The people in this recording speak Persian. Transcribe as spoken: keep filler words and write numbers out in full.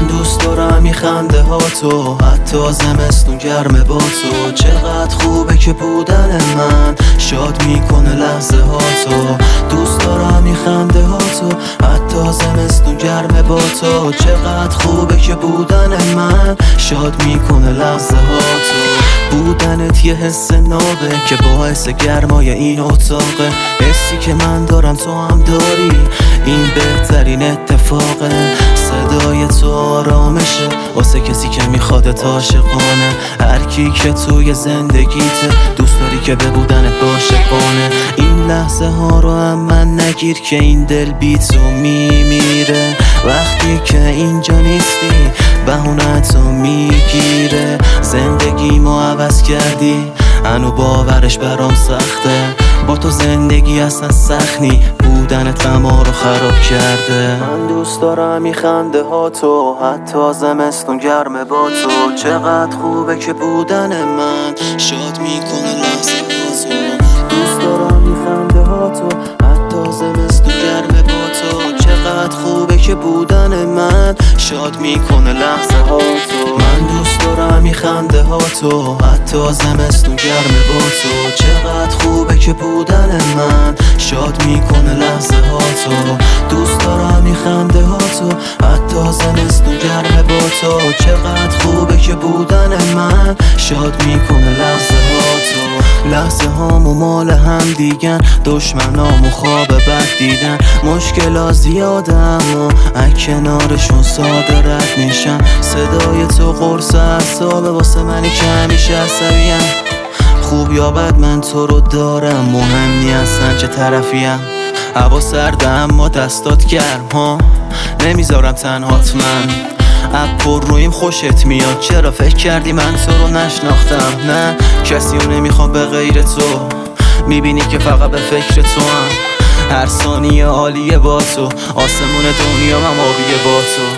دوست دارم این خنده ها تو، حتی زمستون گرمه با تو. چقدر خوبه که بودن من شاد میکنه لحظه ها تو. دوست دارم این خنده ها تو، حتی زمستون گرمه با تو. چقدر خوبه که بودن من شاد میکنه لحظه ها تو. بودنت یه حس نابه که باعث گرمای این اتاقه. حسی که من دارم تو هم داری، این بهترین اتفاقه. صدای تو آرامشه واسه کسی که میخواد عاشقانه. هر کی که توی زندگیته دوست داری که به بودنت عاشقانه. این لحظه ها رو هم من نگیر که این دل بی تو میمیره. وقتی که اینجا نیستی بهونه تو میگیره. زندگیمو عوض کردی هنو باورش برام سخته. با تو زندگی اصلا سخت نی، بودنت غما رو خراب کرده. من دوست دارم این خنده ها تو، حتی زمستون گرمه با تو. چقدر خوبه که بودن من شاد میکنه لحظه ها تو. دوست دارم این خنده ها تو، حتی زمستون گرمه با تو. چقدر خوبه که بودن من شاد میکنه لحظه ها تو. من دوست دارم این خنده ها تو، حتی زمستون گرمه با تو. چقدر خوبه که بودن من شاد میکنه لحظه ها تو. دوست دارم این خنده ها تو، حتی زمستون گرمه با تو. چقدر خوبه که بودن من شاد میکنه لحظه ها تو. لحظه هامو مال هم دیگن، دشمنامو خواب بد دیدن. مشکلات زیاده اما از کنارشون ساده رد میشن. صدای تو قرص اعصابه واسه منی که همیشه عصبیم. خوب یا بد من تو رو دارم، مهم نی اصلا چه طرفیم. هوا سرده اما دستات گرم ها، نمیذارم تنهات من. اب پر رویم خوشت میاد، چرا فکر کردی من تو رو نشناختم؟ نه کسی رو نمیخوام به غیر تو، میبینی که فقط به فکر تو هم. هر ثانیه عالیه با تو، آسمون دنیا هم آبیه با تو.